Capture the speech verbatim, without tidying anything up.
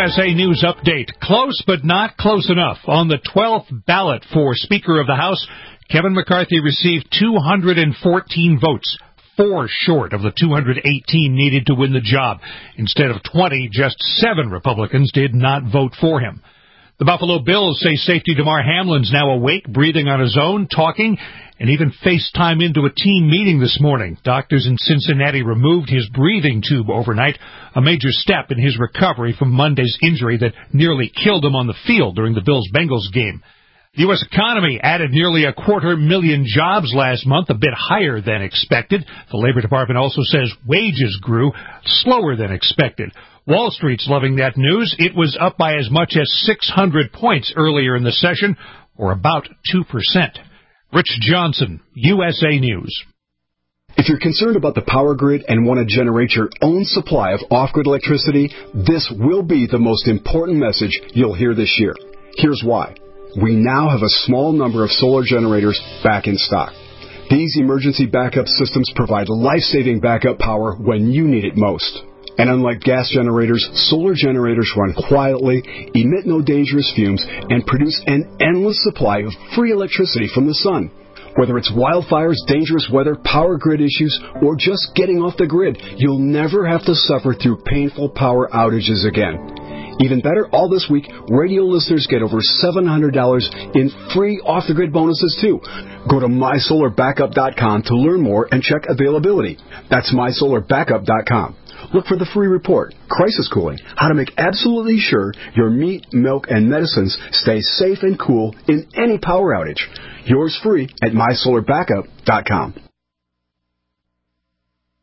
S A News update. Close but not close enough. On the twelfth ballot for Speaker of the House, Kevin McCarthy received two hundred fourteen votes, four short of the two hundred eighteen needed to win the job. Instead of twenty, just seven Republicans did not vote for him. The Buffalo Bills say safety DeMar Hamlin's now awake, breathing on his own, talking, and even FaceTime into a team meeting this morning. Doctors in Cincinnati removed his breathing tube overnight, a major step in his recovery from Monday's injury that nearly killed him on the field during the Bills-Bengals game. The U S economy added nearly a quarter million jobs last month, a bit higher than expected. The Labor Department also says wages grew slower than expected. Wall Street's loving that news. It was up by as much as six hundred points earlier in the session, or about two percent. Rich Johnson, U S A News. If you're concerned about the power grid and want to generate your own supply of off-grid electricity, this will be the most important message you'll hear this year. Here's why. We now have a small number of solar generators back in stock. These emergency backup systems provide life-saving backup power when you need it most. And unlike gas generators, solar generators run quietly, emit no dangerous fumes, and produce an endless supply of free electricity from the sun. Whether it's wildfires, dangerous weather, power grid issues, or just getting off the grid, you'll never have to suffer through painful power outages again. Even better, all this week, radio listeners get over seven hundred dollars in free off-the-grid bonuses, too. Go to my solar backup dot com to learn more and check availability. That's my solar backup dot com. Look for the free report, Crisis Cooling, how to make absolutely sure your meat, milk, and medicines stay safe and cool in any power outage. Yours free at my solar backup dot com.